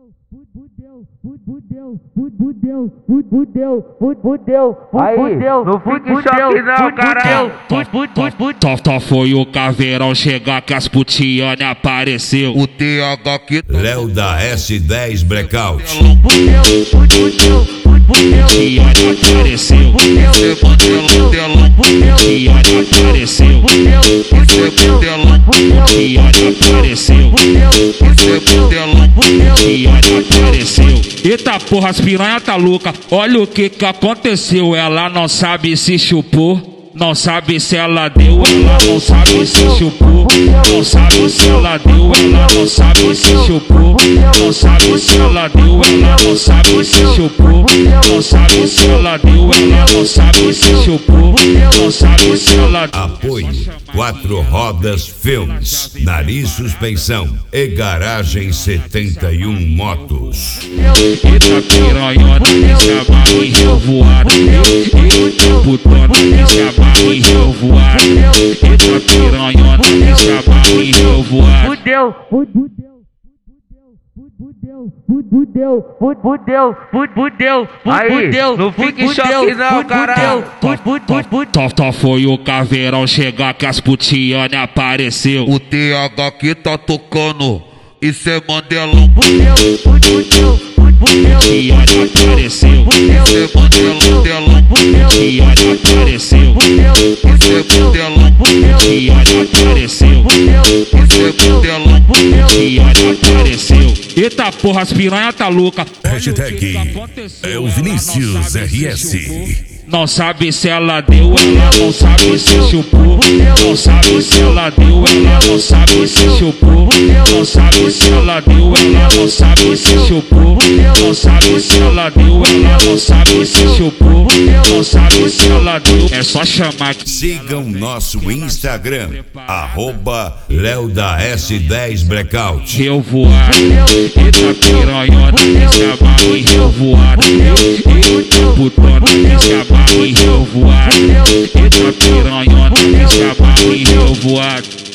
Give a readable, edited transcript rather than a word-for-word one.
Aí, não fica em choque não, caralho. Tó foi o caveirão chegar que as putiane apareceu. O TH aqui. Léo da S10 Blackout. Putiane apareceu. Putiane apareceu. Putiane apareceu. Putiane apareceu. Eita porra, as piranha tá louca. Olha o que aconteceu. Ela não sabe se chupou. Não sabe se ela deu, ela não sabe se chupou. Não sabe se ela deu, ela não sabe se chupou. Não sabe se ela deu, ela não sabe se chupou. Não sabe se ela deu, ela não sabe se chupou. Não sabe se ela deu. Apoio 4 Rodas Filmes, Nariz Suspensão e Garagem 71 Motos. Eita piranhona que se amarra em revoada. Eita putona que se amarra em revoada. Eita piranhona que se amarra em revoada. Fudeu. Aí, não fica em choque não, caralho. Tó foi o caveirão chegar que as putiane apareceu. O TH aqui tá tocando, isso é Mandelão. Putiane apareceu. Isso é Mandelão. Putiane apareceu. Isso é Mandelão. Putiane apareceu. Isso é Mandelão. Putiane apareceu. Eita porra, as piranha tá louca. Hashtag é o Vinícius RS. Não sabe se ela deu, ela não sabe se chupou. Não sabe se ela deu, ela não sabe se chupou. Não sabe se ela deu, ela não sabe se chupou. Não sabe se ela deu, ela não sabe se chupou. Não sabe se ela deu. É só chamar que Sigam nosso Instagram, @Léo da S10 Blackout. revoada. Eita piranhona que se amarra em revoada. Eita putona que se amarra em revoada. Eita piranhona que se amarra em revoada.